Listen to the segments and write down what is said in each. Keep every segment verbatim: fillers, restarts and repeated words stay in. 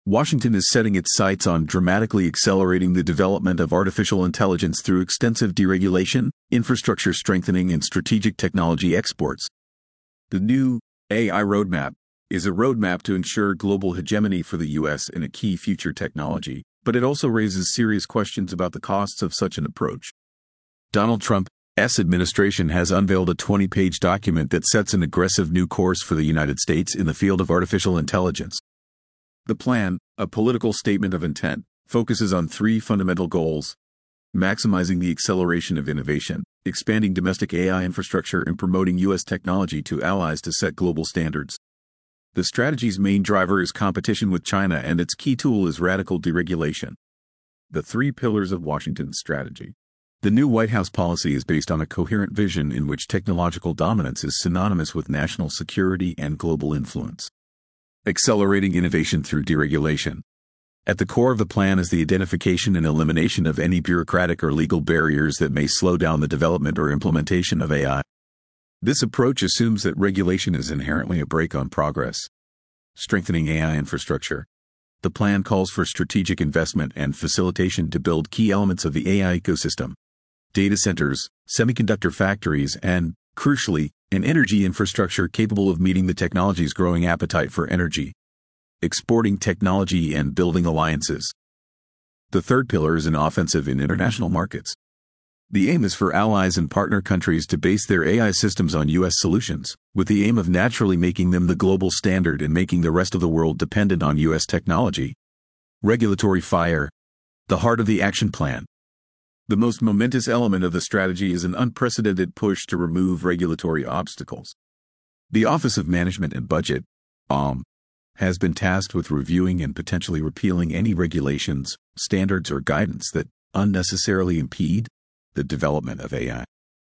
Washington is setting its sights on dramatically accelerating the development of artificial intelligence through extensive deregulation, infrastructure strengthening, and strategic technology exports. The new A I roadmap is a roadmap to ensure global hegemony for the U S in a key future technology, but it also raises serious questions about the costs of such an approach. Donald Trump's administration has unveiled a twenty-page document that sets an aggressive new course for the United States in the field of artificial intelligence. The plan, a political statement of intent, focuses on three fundamental goals: maximizing the acceleration of innovation, expanding domestic A I infrastructure, and promoting U S technology to allies to set global standards. The strategy's main driver is competition with China, and its key tool is radical deregulation. The three pillars of Washington's strategy. The new White House policy is based on a coherent vision in which technological dominance is synonymous with national security and global influence. Accelerating innovation through deregulation. At the core of the plan is the identification and elimination of any bureaucratic or legal barriers that may slow down the development or implementation of A I. This approach assumes that regulation is inherently a brake on progress. Strengthening A I infrastructure. The plan calls for strategic investment and facilitation to build key elements of the A I ecosystem: data centers, semiconductor factories, and, crucially, an energy infrastructure capable of meeting the technology's growing appetite for energy. Exporting technology and building alliances. The third pillar is an offensive in international markets. The aim is for allies and partner countries to base their A I systems on U S solutions, with the aim of naturally making them the global standard and making the rest of the world dependent on U S technology. Regulatory fire. The heart of the action plan. The most momentous element of the strategy is an unprecedented push to remove regulatory obstacles. The Office of Management and Budget, O M, has been tasked with reviewing and potentially repealing any regulations, standards, or guidance that unnecessarily impede the development of A I.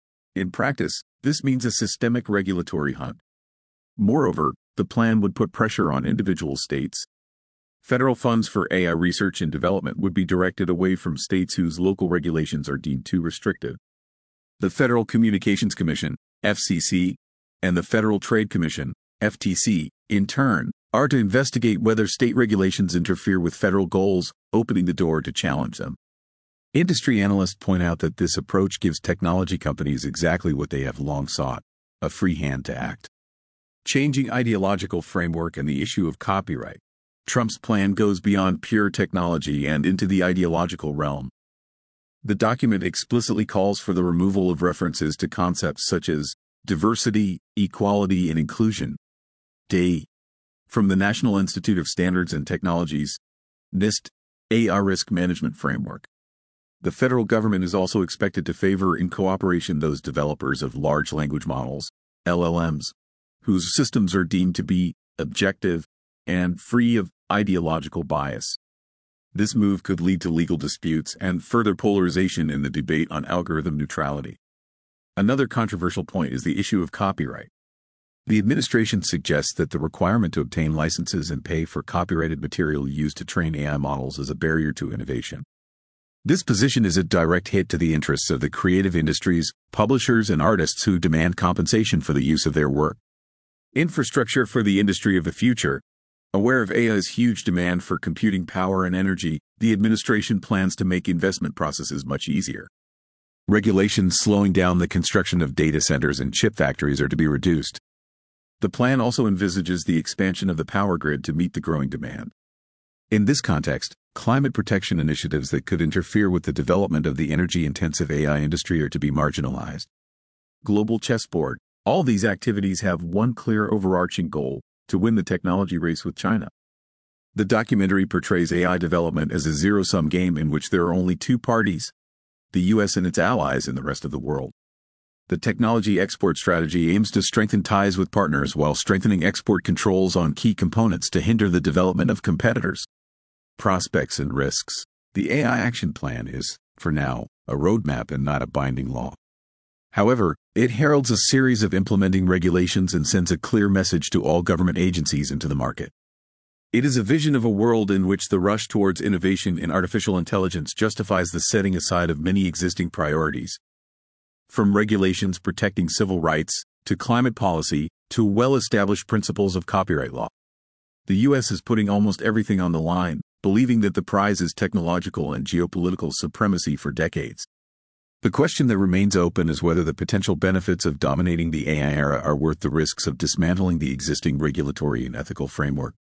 In practice, this means a systemic regulatory hunt. Moreover, the plan would put pressure on individual states. Federal funds for A I research and development would be directed away from states whose local regulations are deemed too restrictive. The Federal Communications Commission, F C C, and the Federal Trade Commission, F T C, in turn, are to investigate whether state regulations interfere with federal goals, opening the door to challenge them. Industry analysts point out that this approach gives technology companies exactly what they have long sought: a free hand to act. Changing ideological framework and the issue of copyright. Trump's plan goes beyond pure technology and into the ideological realm. The document explicitly calls for the removal of references to concepts such as diversity, equality, and inclusion, D E I, from the National Institute of Standards and Technology's NIST A I Risk Management Framework. The federal government is also expected to favor in cooperation those developers of large language models, L L Ms, whose systems are deemed to be objective and free of ideological bias. This move could lead to legal disputes and further polarization in the debate on algorithm neutrality. Another controversial point is the issue of copyright. The administration suggests that the requirement to obtain licenses and pay for copyrighted material used to train A I models is a barrier to innovation. This position is a direct hit to the interests of the creative industries, publishers, and artists who demand compensation for the use of their work. Infrastructure for the industry of the future. Aware of A I's huge demand for computing power and energy, the administration plans to make investment processes much easier. Regulations slowing down the construction of data centers and chip factories are to be reduced. The plan also envisages the expansion of the power grid to meet the growing demand. In this context, climate protection initiatives that could interfere with the development of the energy-intensive A I industry are to be marginalized. Global chessboard. All these activities have one clear overarching goal: to win the technology race with China. The documentary portrays A I development as a zero-sum game in which there are only two parties: the U S and its allies and the rest of the world. The technology export strategy aims to strengthen ties with partners while strengthening export controls on key components to hinder the development of competitors. Prospects and risks. The A I Action Plan is, for now, a roadmap and not a binding law. However, it heralds a series of implementing regulations and sends a clear message to all government agencies and to the market. It is a vision of a world in which the rush towards innovation in artificial intelligence justifies the setting aside of many existing priorities. From regulations protecting civil rights, to climate policy, to well-established principles of copyright law. The U S is putting almost everything on the line, believing that the prize is technological and geopolitical supremacy for decades. The question that remains open is whether the potential benefits of dominating the A I era are worth the risks of dismantling the existing regulatory and ethical framework.